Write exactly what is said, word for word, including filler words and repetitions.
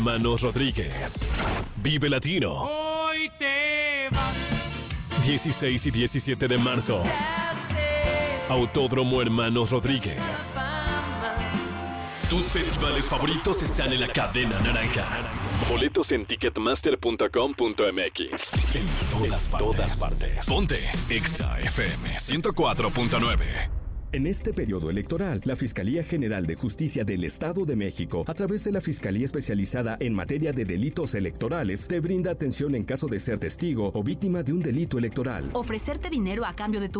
Hermanos Rodríguez. Vive Latino. Hoy te vas. dieciséis y diecisiete de marzo. Autódromo Hermanos Rodríguez. Tus festivales favoritos están en la cadena naranja. Boletos en ticketmaster punto com punto m x. En todas partes. Todas partes. Ponte Exa F M ciento cuatro punto nueve. En este periodo electoral, la Fiscalía General de Justicia del Estado de México, a través de la Fiscalía Especializada en Materia de Delitos Electorales, te brinda atención en caso de ser testigo o víctima de un delito electoral. Ofrecerte dinero a cambio de tu